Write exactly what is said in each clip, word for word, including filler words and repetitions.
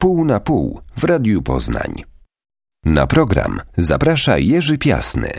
Pół na pół w Radiu Poznań. Na program zaprasza Jerzy Piasny.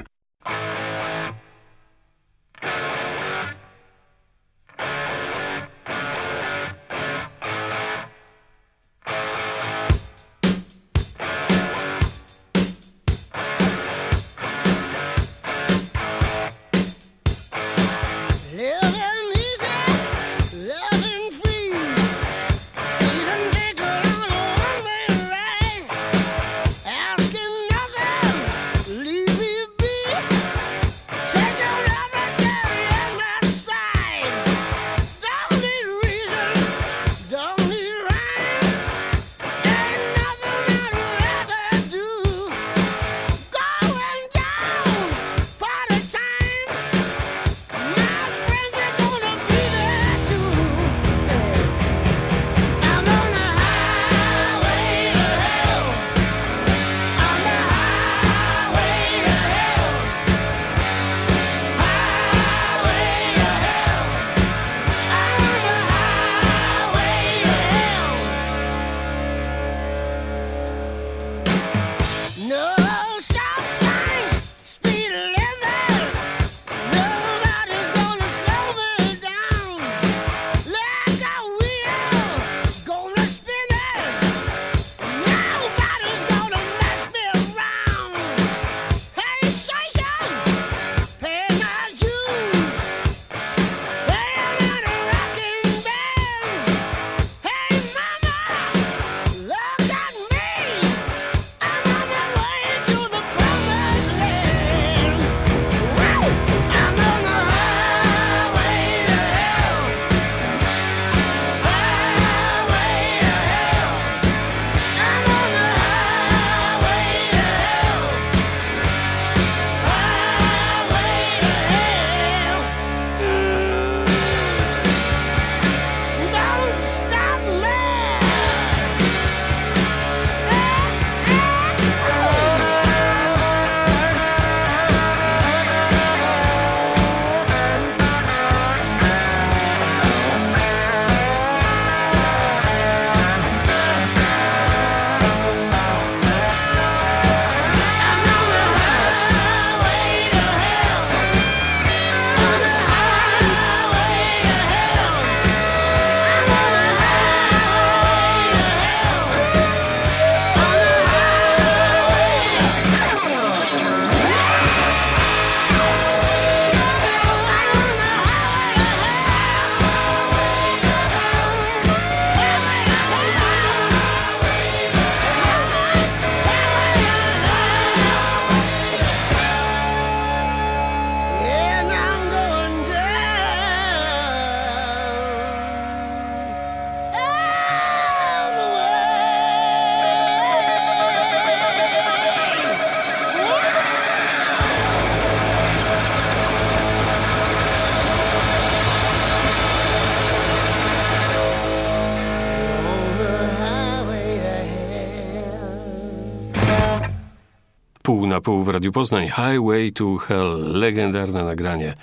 Pół na pół w Radiu Poznań. Highway to Hell. Legendarne nagranie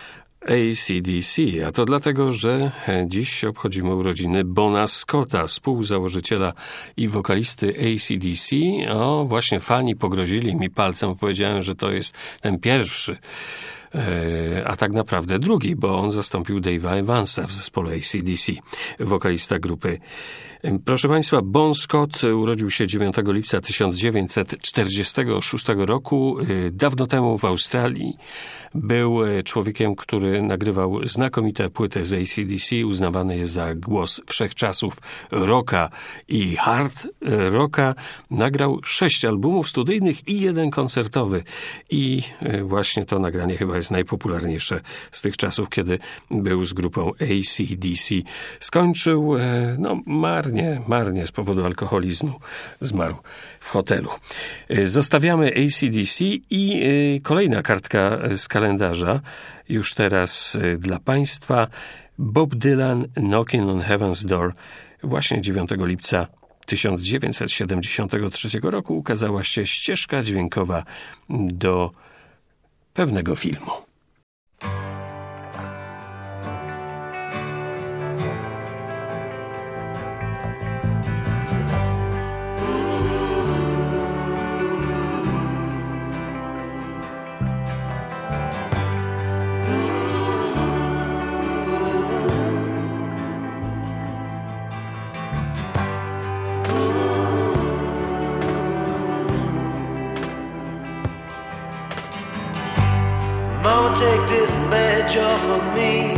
A C D C. A to dlatego, że dziś obchodzimy urodziny Bona Scotta, współzałożyciela i wokalisty A C D C. O, właśnie fani pogrozili mi palcem. Powiedziałem, że to jest ten pierwszy, a tak naprawdę drugi, bo on zastąpił Dave'a Evansa w zespole A C D C, wokalista grupy. Proszę Państwa, Bon Scott urodził się dziewiątego lipca tysiąc dziewięćset czterdziestego szóstego roku. Dawno temu w Australii był człowiekiem, który nagrywał znakomite płyty z A C D C. Uznawany jest za głos wszechczasów rocka i hard rocka. Nagrał sześć albumów studyjnych i jeden koncertowy. I właśnie to nagranie chyba jest najpopularniejsze z tych czasów, kiedy był z grupą A C D C. Skończył, no marnie, marnie z powodu alkoholizmu. Zmarł w hotelu. Zostawiamy A C D C i kolejna kartka z kalendarza. Już teraz dla Państwa Bob Dylan, Knocking on Heaven's Door. Właśnie dziewiątego lipca tysiąc dziewięćset siedemdziesiątego trzeciego roku ukazała się ścieżka dźwiękowa do pewnego filmu. take this badge off of me.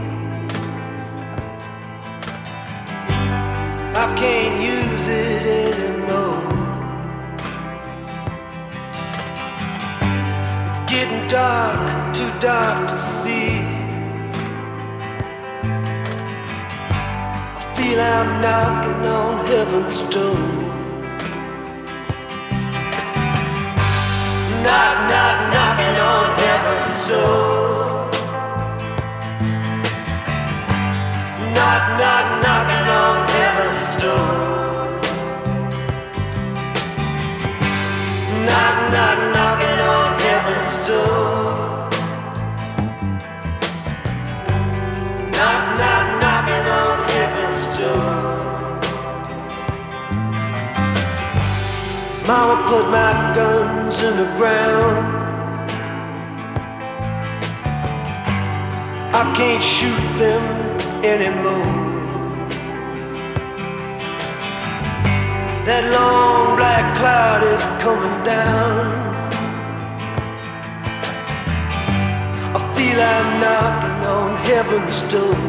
I can't use it anymore. It's getting dark, too dark to see. I feel I'm knocking on heaven's door. Knock, knock, knocking on heaven's door. Knock, knock, knocking on heaven's door. Knock, knock, knocking on heaven's door. Knock, knock, knocking on heaven's door. Mama put my guns in the ground. I can't shoot them anymore. That long black cloud is coming down. I feel I'm knocking on heaven's door.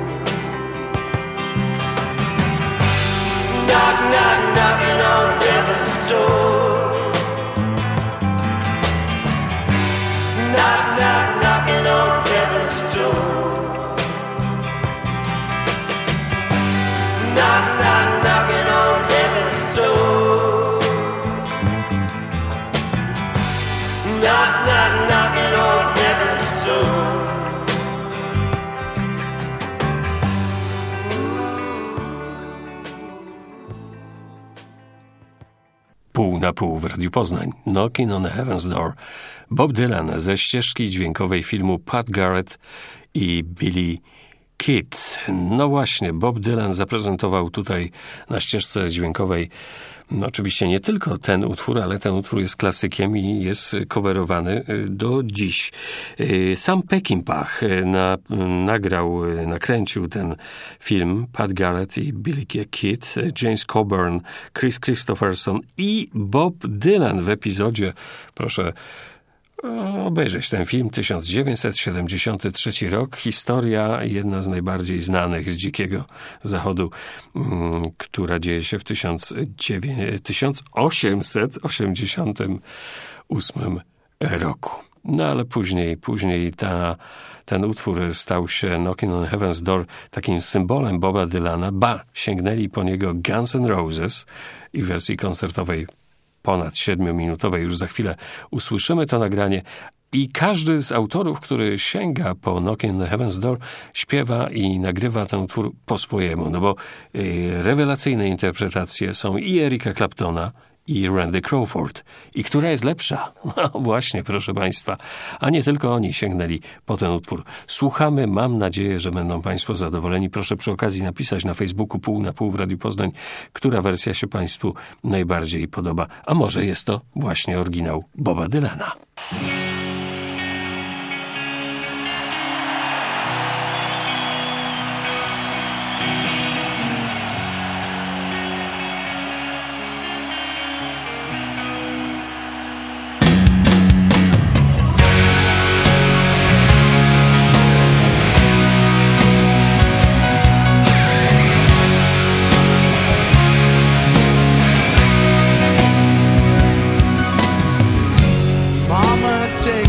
Knock, knock, knocking on heaven's door. Knock, knock, knocking on heaven's door. Knock, knock, knocking on heaven's door. Knock, knock, knocking on heaven's door. Pół na pół w Radiu Poznań. Knocking on Heaven's Door. Bob Dylan ze ścieżki dźwiękowej filmu Pat Garrett i Billy Kid. No właśnie, Bob Dylan zaprezentował tutaj na ścieżce dźwiękowej no oczywiście nie tylko ten utwór, ale ten utwór jest klasykiem i jest coverowany do dziś. Sam Peckinpah na, nagrał, nakręcił ten film, Pat Garrett i Billy Kid, James Coburn, Chris Christopherson i Bob Dylan w epizodzie, proszę obejrzeć ten film, tysiąc dziewięćset siedemdziesiąty trzeci rok. Historia jedna z najbardziej znanych z Dzikiego Zachodu, mm, która dzieje się w tysiąc osiemset osiemdziesiątym ósmym roku. No ale później, później ta, ten utwór stał się Knocking on Heaven's Door takim symbolem Boba Dylana. Ba, sięgnęli po niego Guns N' Roses i w wersji koncertowej ponad siedmiominutowej. Już za chwilę usłyszymy to nagranie i każdy z autorów, który sięga po Knocking on Heaven's Door, śpiewa i nagrywa ten utwór po swojemu, no bo y, rewelacyjne interpretacje są i Erika Claptona, i Randy Crawford. I która jest lepsza? No właśnie, proszę Państwa. A nie tylko oni sięgnęli po ten utwór. Słuchamy, mam nadzieję, że będą Państwo zadowoleni. Proszę przy okazji napisać na Facebooku Pół na Pół w Radiu Poznań, która wersja się Państwu najbardziej podoba. A może jest to właśnie oryginał Boba Dylana. Mama, take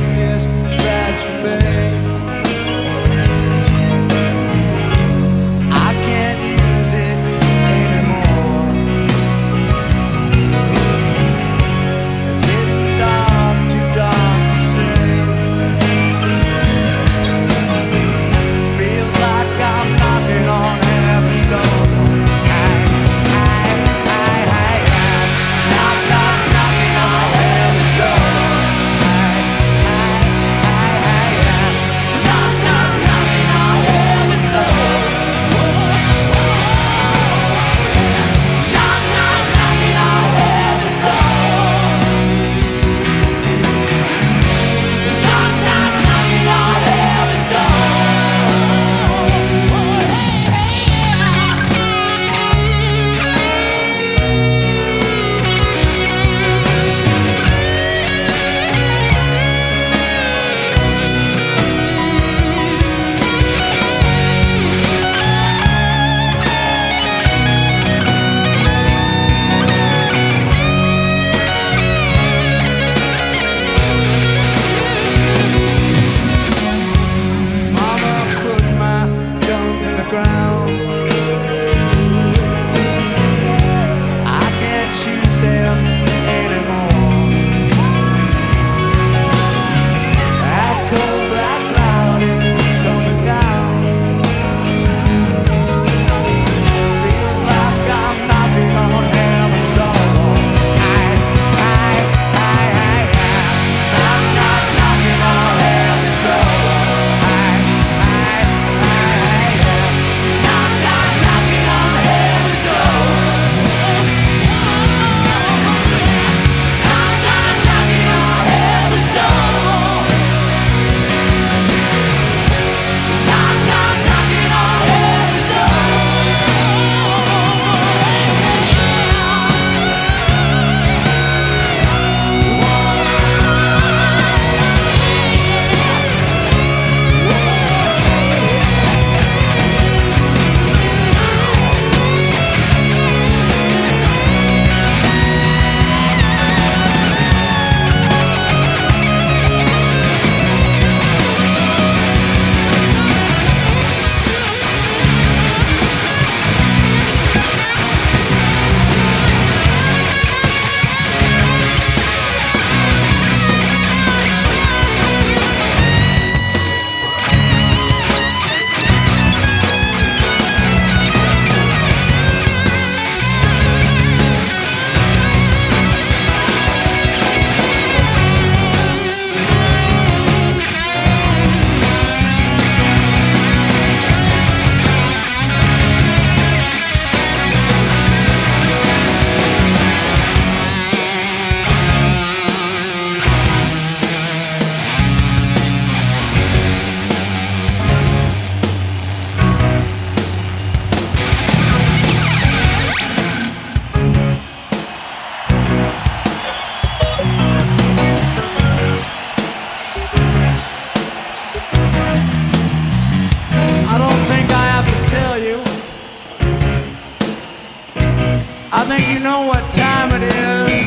know what time it is.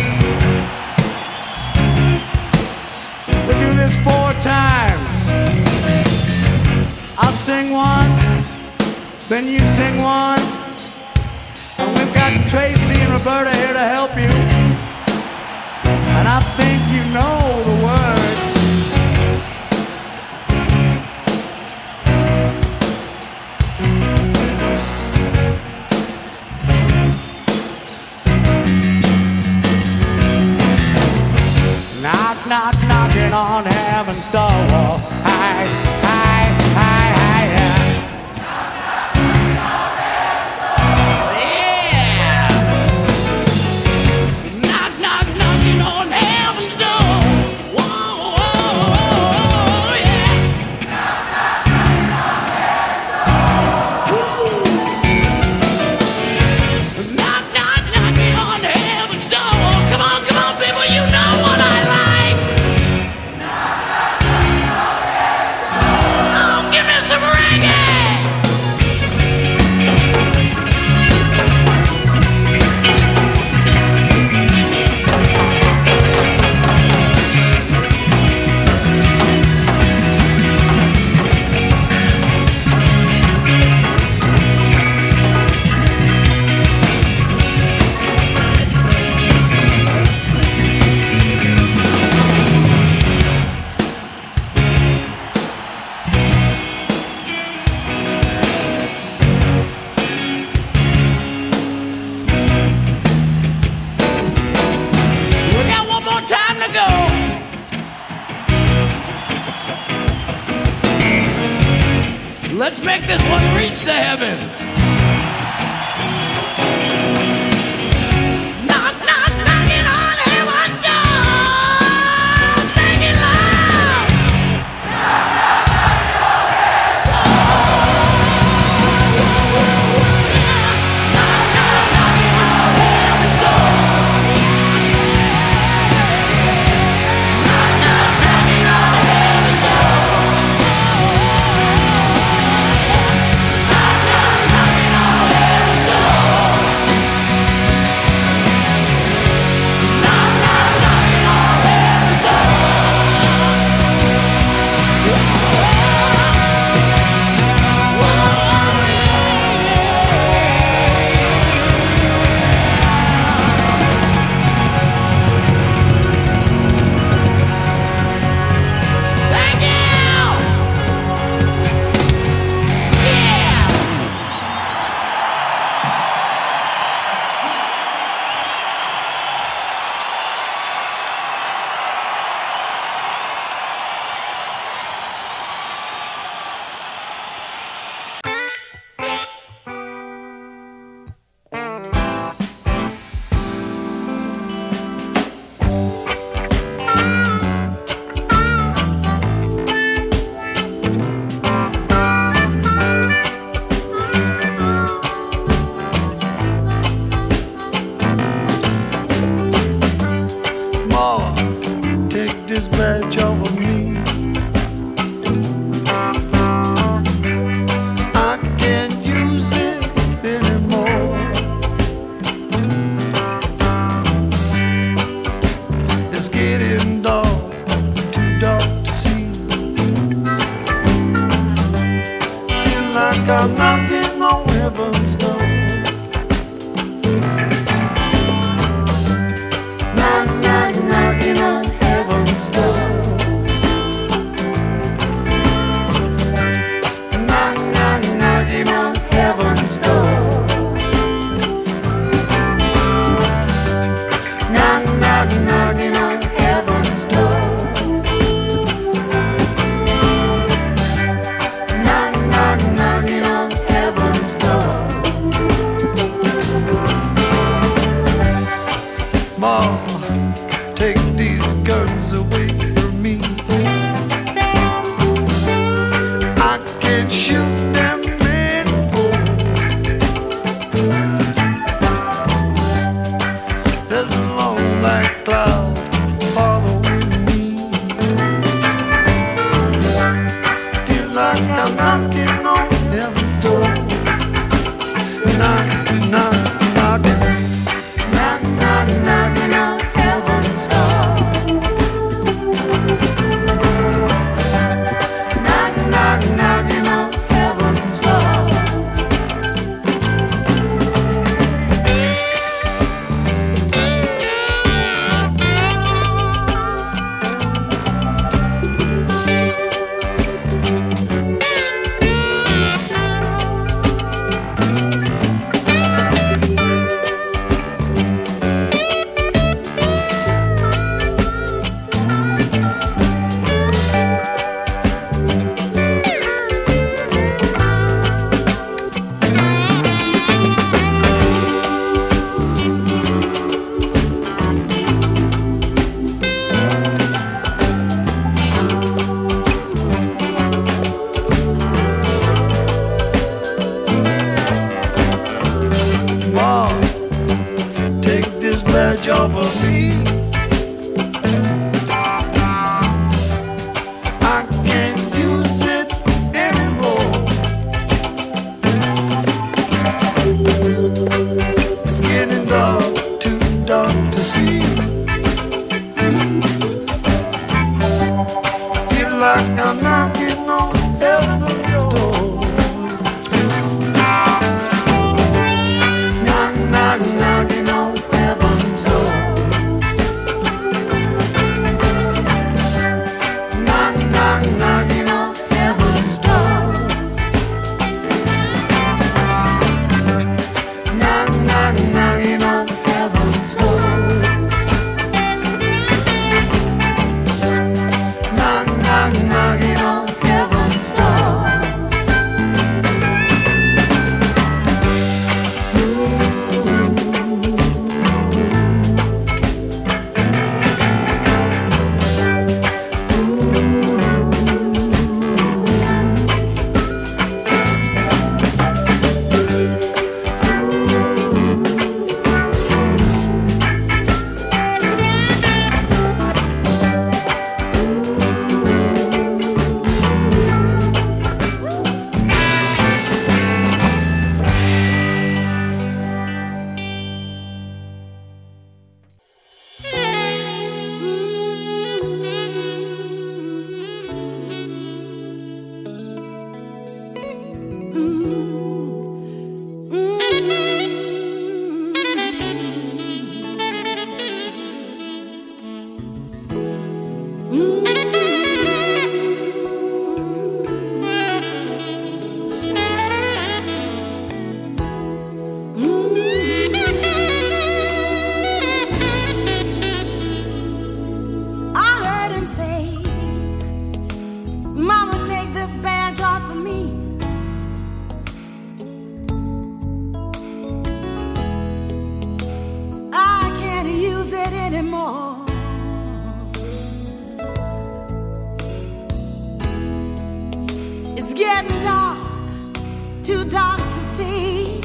We do this four times. I'll sing one, then you sing one, and we've got Tracy and Roberta here to help you. And I think you know the words. Knock, knock, knocking on heaven's door. Hi, hi, hi, hi, yeah. Yeah. Knock, knock, knocking on heaven's door. Whoa, whoa, whoa, yeah. Knock, knock, knocking on heaven's door. Come on, come on, people, you know what I like. Oh, give me some reggae. We got one more time to go. Let's make this one reach the heavens. Knock, knock, knocking on heaven's door. Make it loud. Knock, knock, knocking on heaven's door. Knock, knock, knocking on heaven's door. Knock, knock, knocking on heaven's door. Knock, knock, knocking on heaven's door. Thank you. Yeah. Ma, take this badge off of me. I can't use it anymore. It's getting dark, too dark to see. Feel like I'm knocking on heaven's door. Knock, knock, knocking on heaven's door. Knock, knock, knocking on heaven's door. Knock, knock, knocking on heaven's door. Knock, knock, knocking on heaven's door. Ma, take these guns away from me. I can't shoot them anymore. There's a long black cloud following me. Feel like I'm knocking on heaven's door. Knock, knock, knocking. Knock, badge off of me. I can't use it anymore. It's getting dark, too dark to see. Feel like I'm knocking on heaven's door. Knock, knock, knocking on heaven's door. Knock, knock, knocking on heaven's door. Knock, knock, knocking on heaven's door. Knock, knock, knocking on heaven's door. I heard him say, Mama, take this badge off of me. I can't use it anymore. It's getting dark, too dark to see.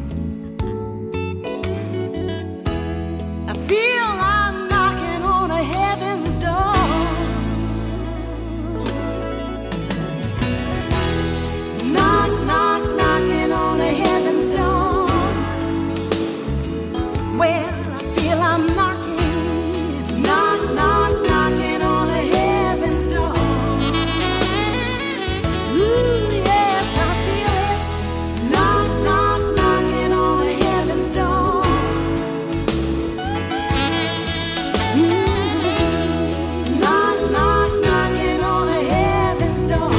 I feel I'm knocking on a heaven's door. Knock, knock, knocking on a heaven's door. Well, I feel I'm knocking. Knock, knock, knocking on a heaven's door. Ooh, yes, I feel it. Knock, knock, knocking on a heaven's door. Mm. Knock, knock, knocking on a heaven's door.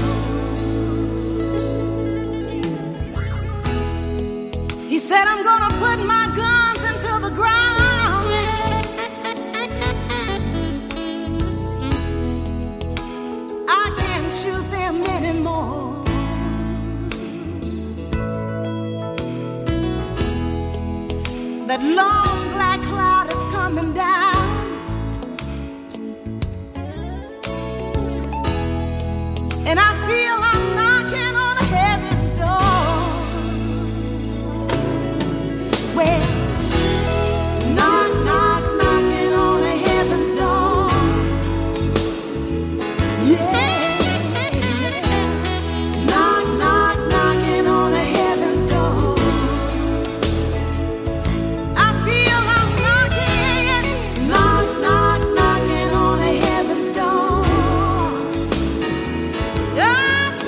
He said, I'm gonna put my guns into the ground. I can't shoot them anymore. That long black cloud is coming down. And I feel I'm knocking on heaven's door. Well, knock, knock, knocking on a heaven's door. Yeah. Knock, knock, knocking on a heaven's door. I feel I'm knocking. Knock, knock, knocking on a heaven's door. I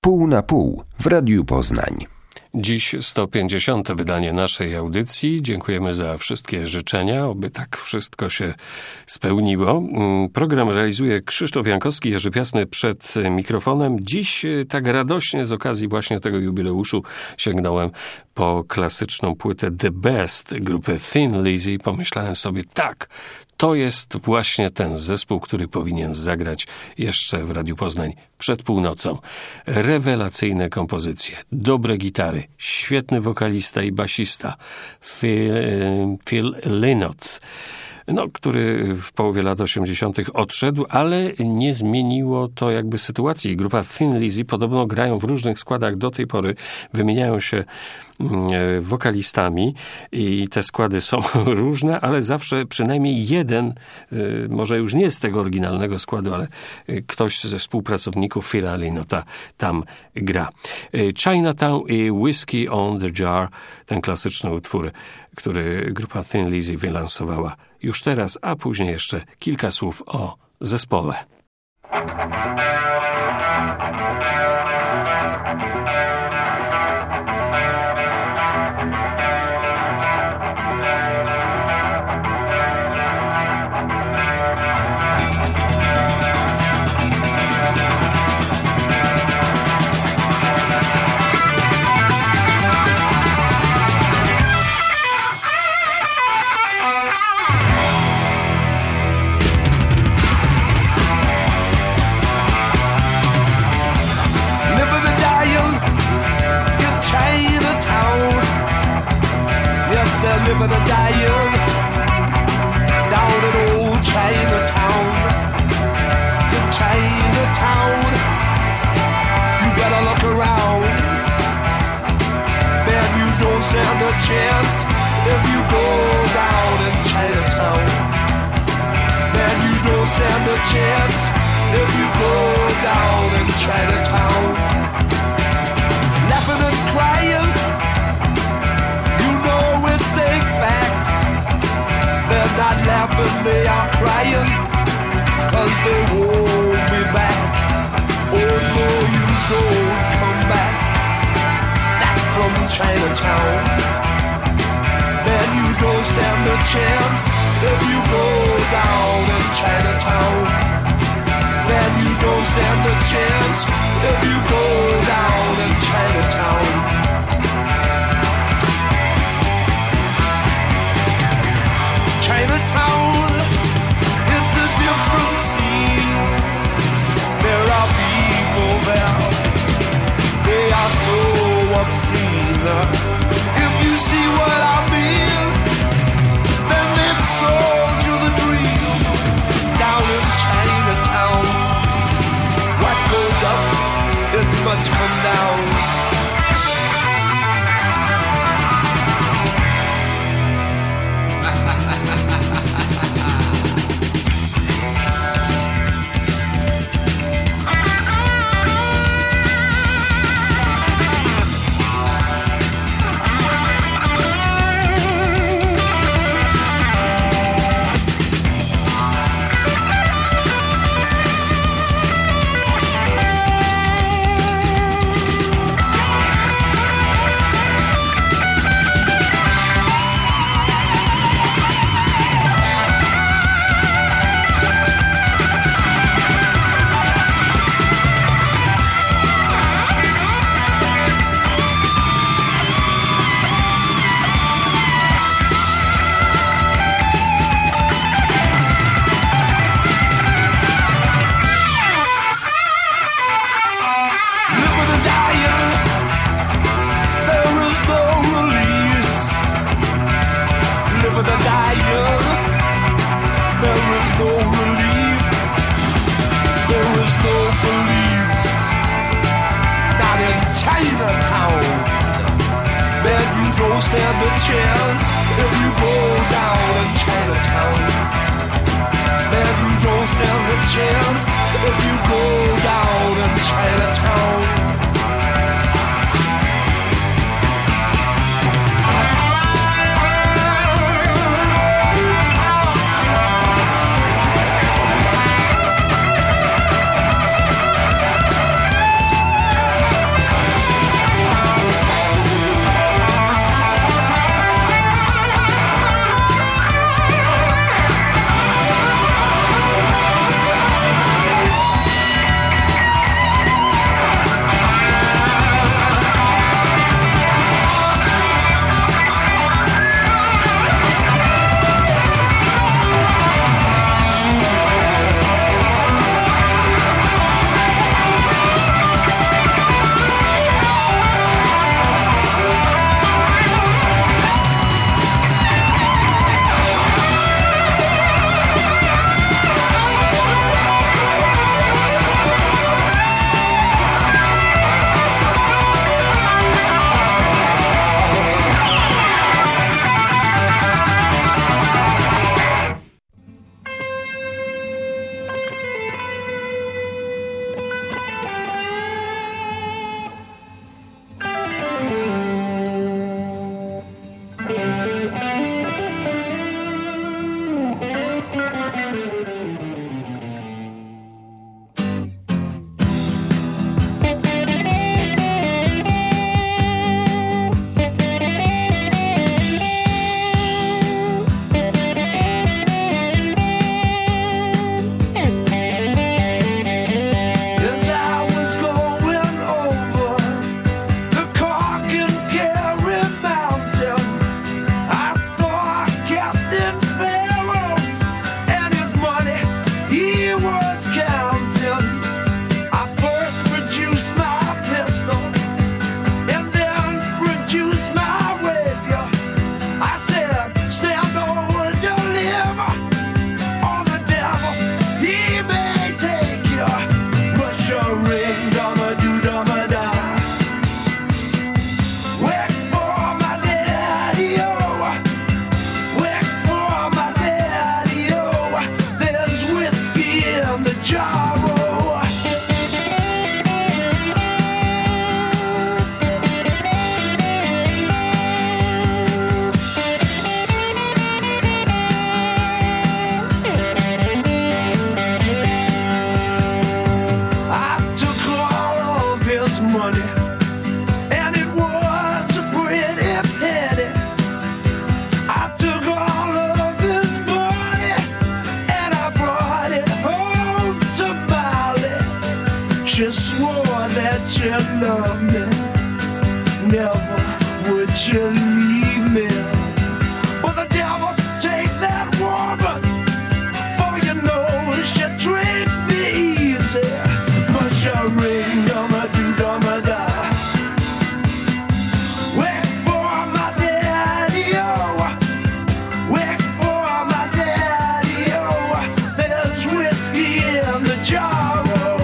Pół na pół w Radiu Poznań. Dziś sto pięćdziesiąte wydanie naszej audycji. Dziękujemy za wszystkie życzenia, oby tak wszystko się spełniło. Program realizuje Krzysztof Jankowski, Jerzy Piasny przed mikrofonem. Dziś tak radośnie z okazji właśnie tego jubileuszu sięgnąłem po klasyczną płytę The Best grupy Thin Lizzy. Pomyślałem sobie, tak, to jest właśnie ten zespół, który powinien zagrać jeszcze w Radiu Poznań przed północą. Rewelacyjne kompozycje, dobre gitary, świetny wokalista i basista Phil, Phil Lynott, no, który w połowie lat osiemdziesiątych odszedł, ale nie zmieniło to jakby sytuacji. Grupa Thin Lizzy podobno grają w różnych składach do tej pory, wymieniają się wokalistami i te składy są różne, ale zawsze przynajmniej jeden, może już nie z tego oryginalnego składu, ale ktoś ze współpracowników Phila Lynotta tam gra. Chinatown i Whiskey on the Jar, ten klasyczny utwór, który grupa Thin Lizzy wylansowała już teraz, a później jeszcze kilka słów o zespole. Living and dying down in old Chinatown. In Chinatown, you better look around. Man, you don't stand a chance if you go down in Chinatown. Man, you don't stand a chance if you go down in Chinatown. Laughing and crying, it's a fact. They're not laughing, they are crying, 'cause they won't be back. Oh no, you don't come back, back from Chinatown. Man, you don't stand a chance if you go down in Chinatown. Man, you don't stand a chance if you go down in Chinatown. Chinatown, it's a different scene. There are people there, they are so obscene. If you see what I mean, then they've sold you the dream. Down in Chinatown, what goes up, it must come down. Stand a chance if you go down in Chinatown. Man, you don't stand a chance if you go down in Chinatown. money, and it was a pretty penny. I took all of his money and I brought it home to Molly. She swore that she loved me, never would she leave me. But the devil take that woman, for you know she treat me easy. But she ring, dumma do, dumma da. Wait for my daddy, oh. Wait for my daddy, oh. There's whiskey in the jar, oh.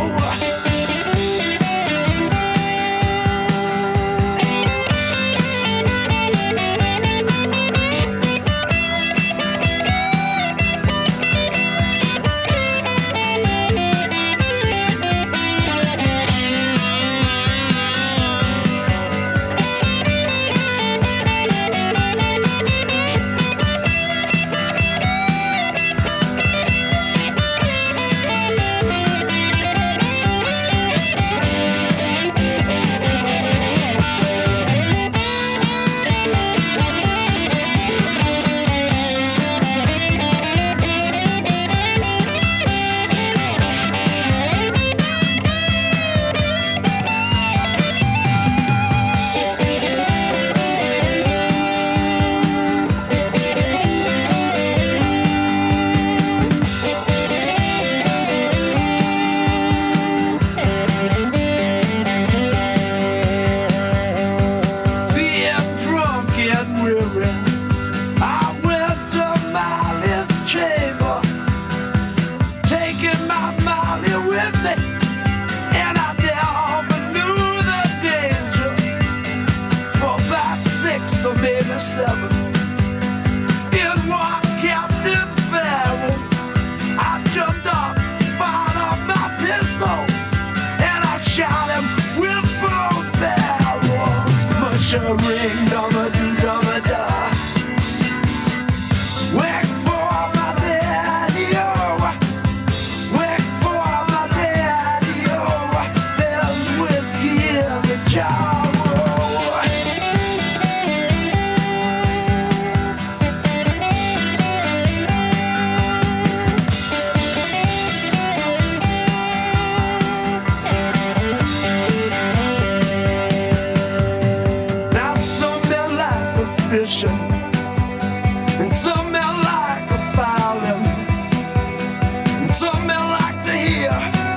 So maybe seven in one captain barrel. I jumped up, fired up my pistols, and I shot him with both barrels. Mush a ring, dumma do, dumma da. Wait for my daddy, oh. Wait for my daddy, oh. There's whiskey in the jar. And some men like a violin, and some men like to hear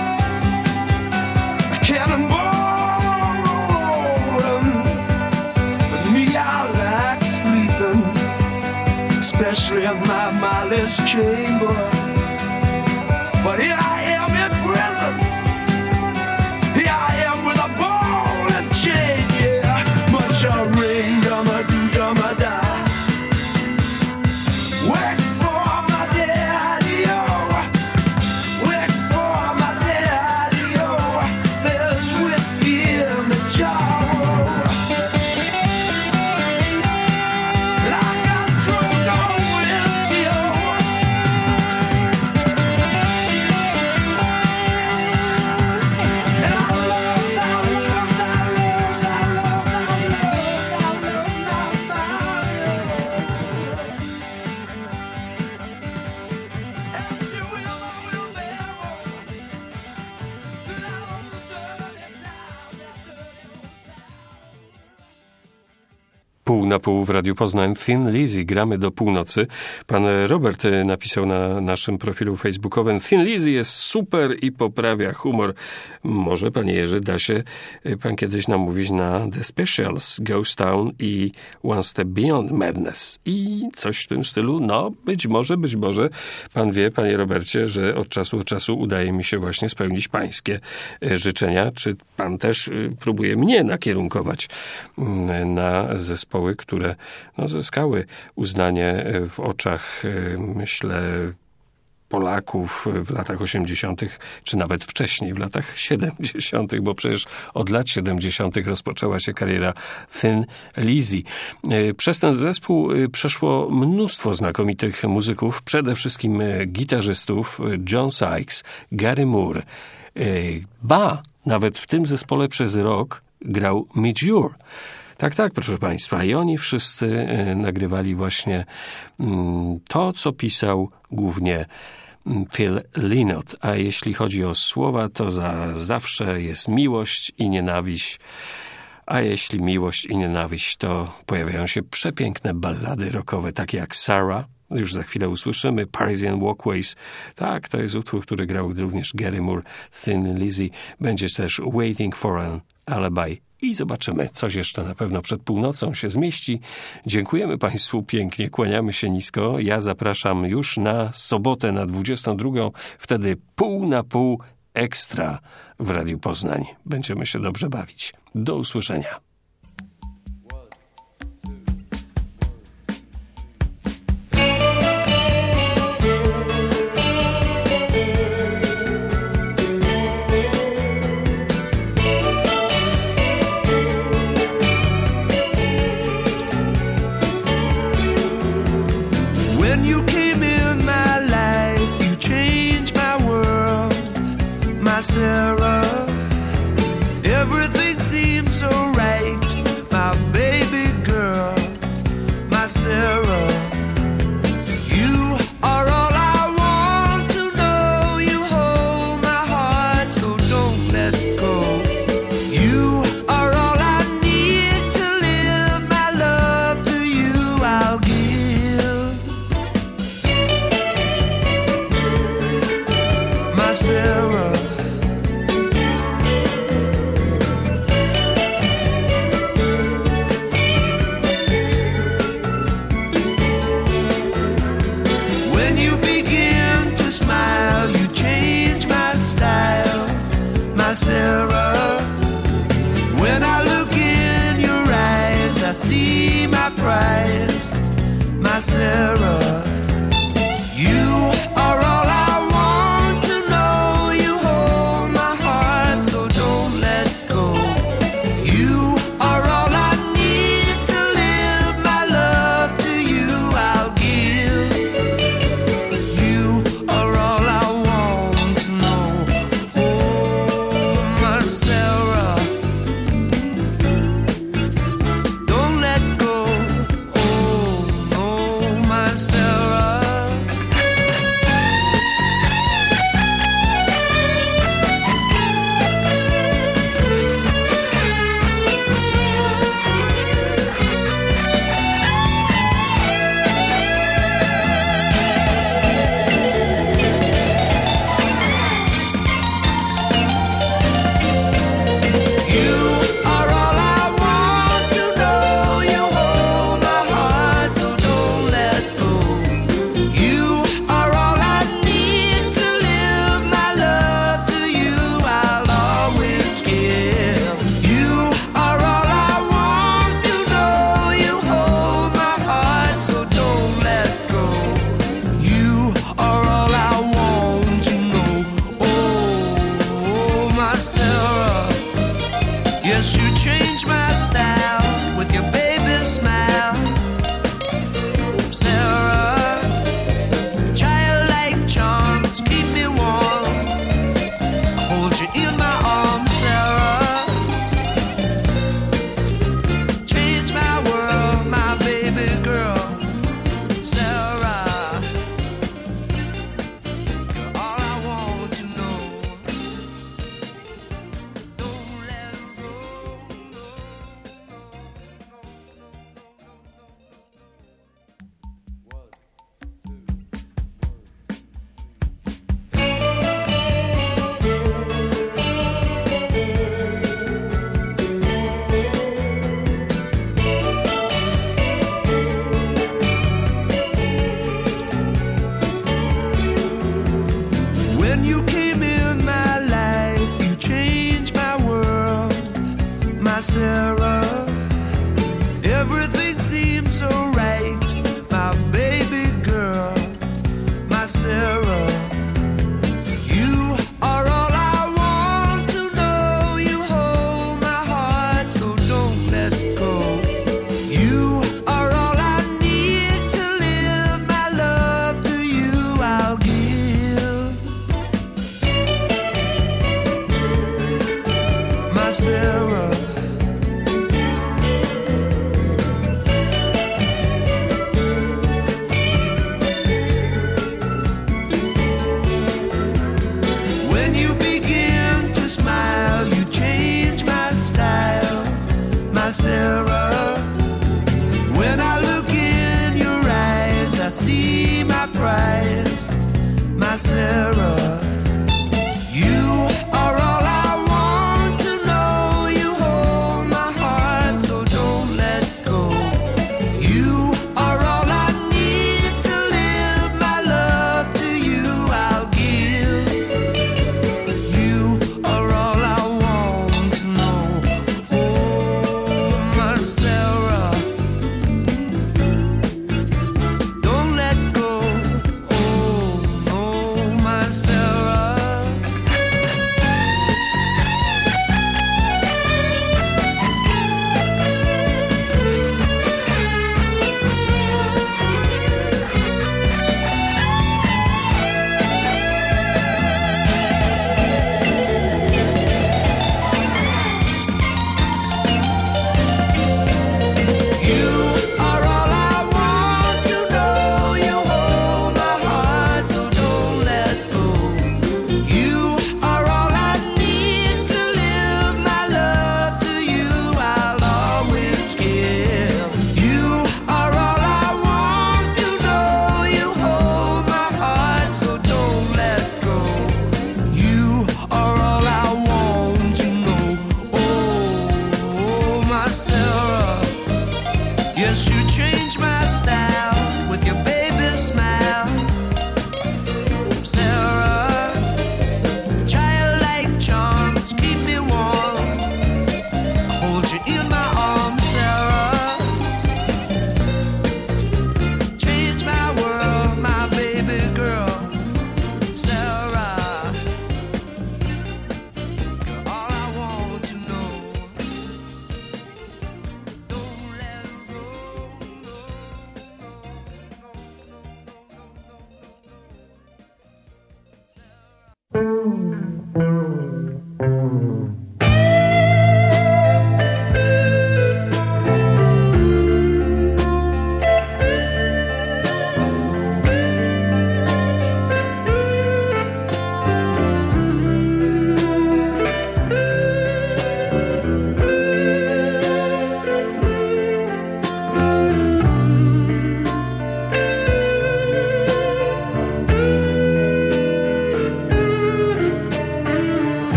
a cannonball rolling. But me, I like sleeping, especially in my Molly's chamber. But here I am in prison, here I am with a ball and chain, yeah. Much a ring, dumma do, dumma da. Wait for my daddy, oh. Wait for my daddy, oh. There's whiskey in the jar, oh. And I got drunk on whiskey, oh. And I love, I love, I love, I love, I love, I love my Molly. And she will, I will never to that old dirty town, that dirty old town. Pół na pół w Radiu Poznań. Thin Lizzy, gramy do północy. Pan Robert napisał na naszym profilu facebookowym: Thin Lizzy jest super i poprawia humor. Może, panie Jerzy, da się pan kiedyś namówić na The Specials, Ghost Town i One Step Beyond Madness. I coś w tym stylu. No, być może, być może. Pan wie, panie Robercie, że od czasu do czasu udaje mi się właśnie spełnić pańskie życzenia. Czy pan też próbuje mnie nakierunkować na zespoły, które no, zyskały uznanie w oczach, myślę, Polaków w latach osiemdziesiątych, czy nawet wcześniej, w latach siedemdziesiątych, bo przecież od lat siedemdziesiątych rozpoczęła się kariera Thin Lizzy. Przez ten zespół przeszło mnóstwo znakomitych muzyków, przede wszystkim gitarzystów John Sykes, Gary Moore. Ba, nawet w tym zespole przez rok grał Midge Ure. Tak, tak, proszę Państwa. I oni wszyscy e, nagrywali właśnie mm, to, co pisał głównie Phil Lynott. A jeśli chodzi o słowa, to za zawsze jest miłość i nienawiść. A jeśli miłość i nienawiść, to pojawiają się przepiękne ballady rockowe, takie jak Sarah. Już za chwilę usłyszymy. Parisian Walkways. Tak, to jest utwór, który grał również Gary Moore, Thin Lizzy. Będzie też Waiting for an Alibi. I zobaczymy, coś jeszcze na pewno przed północą się zmieści. Dziękujemy Państwu pięknie, kłaniamy się nisko. Ja zapraszam już na sobotę na dwudziestą drugą. Wtedy pół na pół ekstra w Radiu Poznań. Będziemy się dobrze bawić. Do usłyszenia. When you came in my life, you changed my world, my Sarah. Everything seems so right, my baby girl, my Sarah. You are all I want to know. You hold my heart, so don't let go. You are all I need to live. My love to you I'll give, my Sarah. When you begin to smile, you change my style, my Sarah. When I look in your eyes, I see my prize, my Sarah. You are all I want to know. You hold my heart, so don't let go. You are all I need to live. My love to you I'll give. You are all I want to know. Oh, my Sarah, don't let go. Oh, no, my Sarah. You are all I want to know. You hold my heart, so don't let go. You are all I need to live. My love to you I'll always give. You are all I want to know. You hold my heart, so don't let go. You are all I want to know. Oh, my Sarah. Yes, you changed my style with your baby smile, Sarah. Childlike charms keep me warm. I hold you in my arms, Sarah. Change my world, my baby girl, Sarah. You're all I want to know. Don't let go. When you came in my life, you changed my world, my Sarah. Everything seems so right, my baby girl, my Sarah. You are all I want to know. You hold my heart, so don't let go. You are all I need to live. My love to you I'll give, my Sarah.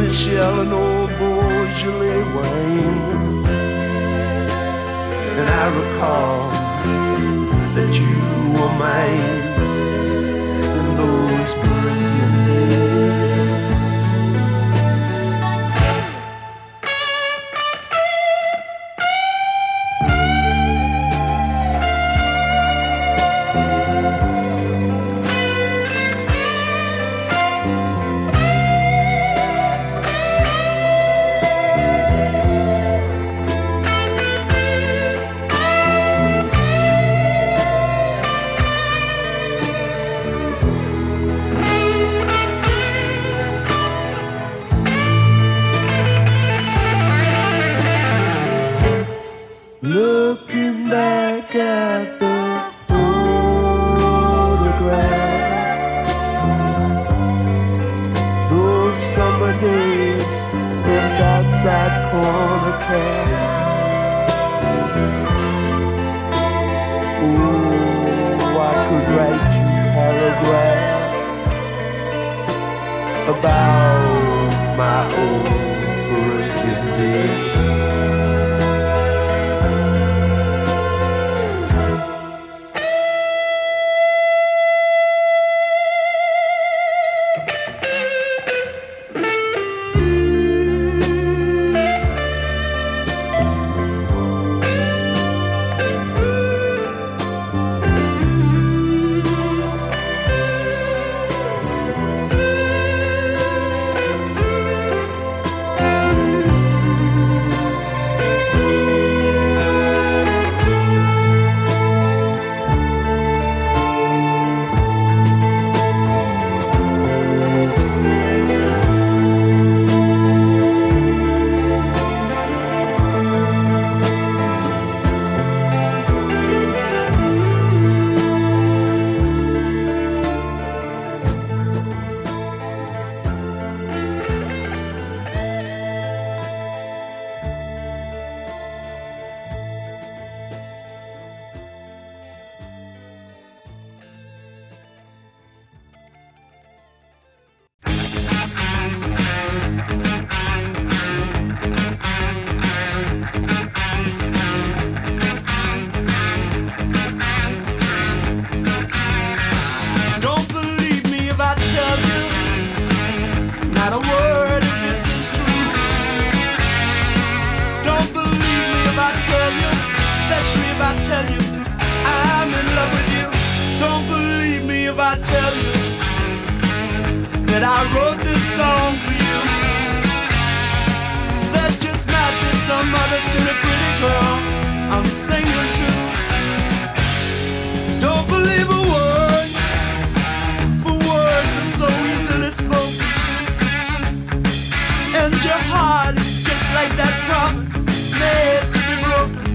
Michelle and old Beaujolais wine. And I recall that you were mine in those Parisian days. Looking back at the photographs, those summer days spent outside corner cafes. Oh, I could write you paragraphs about my old Parisian days. Not a word if this is true. Don't believe me if I tell you, especially if I tell you I'm in love with you. Don't believe me if I tell you that I wrote this song for you. That just might be some other silly pretty girl I'm singing to. Don't believe a word, for words are so easily spoken. And your heart is just like that promise made to be broken.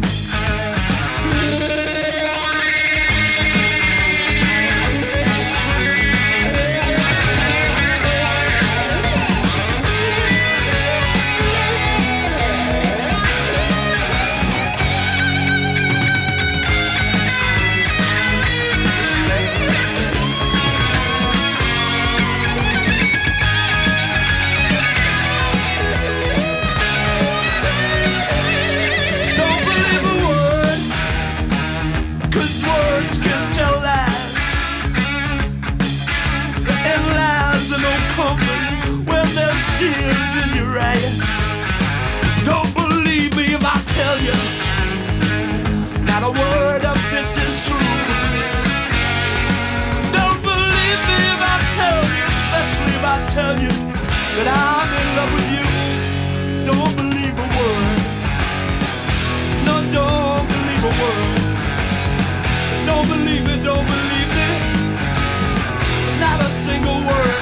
Tears in your eyes. Don't believe me if I tell you not a word of this is true. Don't believe me if I tell you, especially if I tell you that I'm in love with you. Don't believe a word. No, don't believe a word. Don't believe me, don't believe me. Not a single word.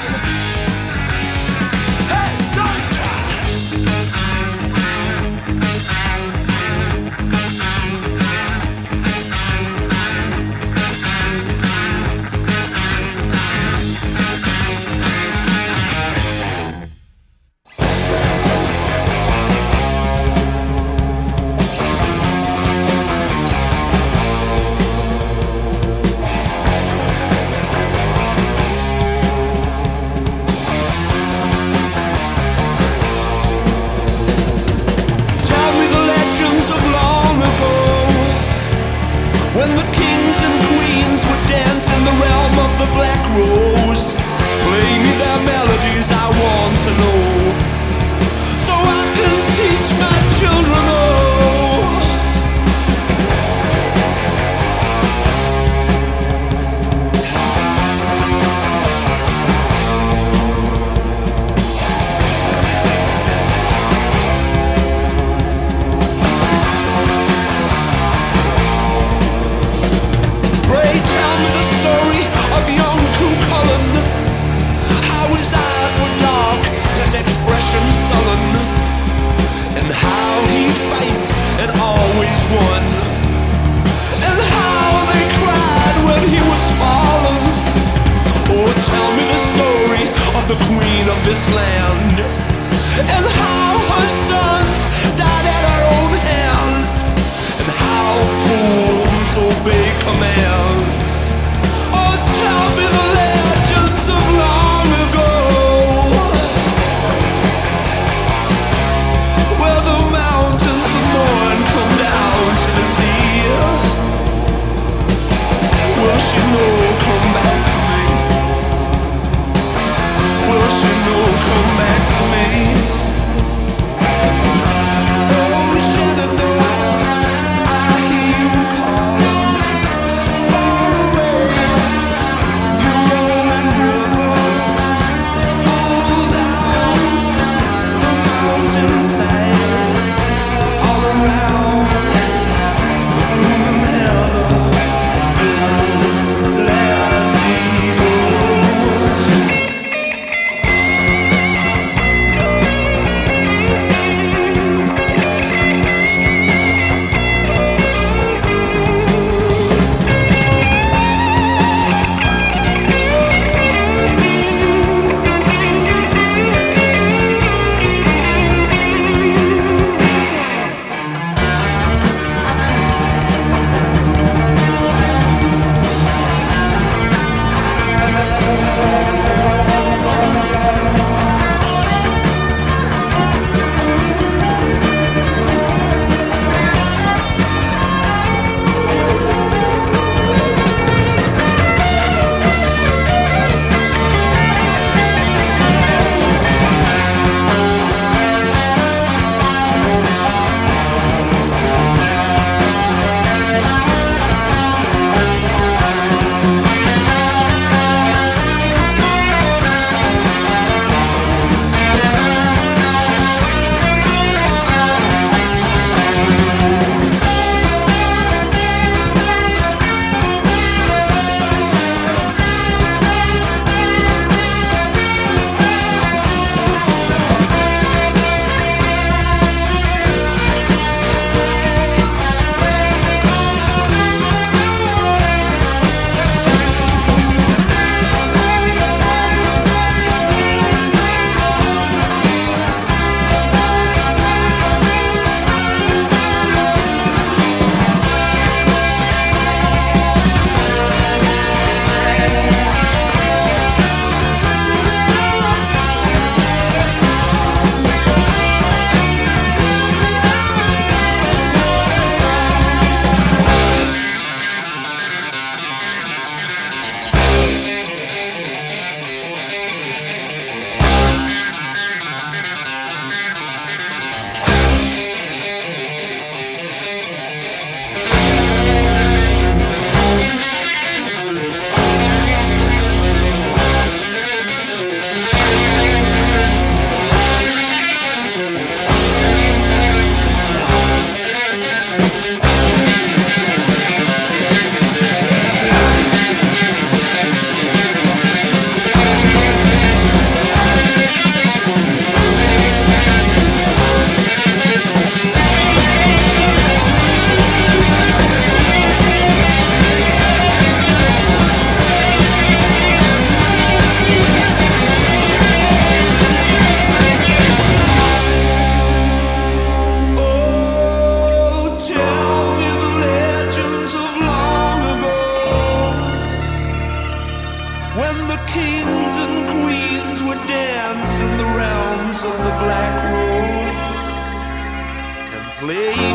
play.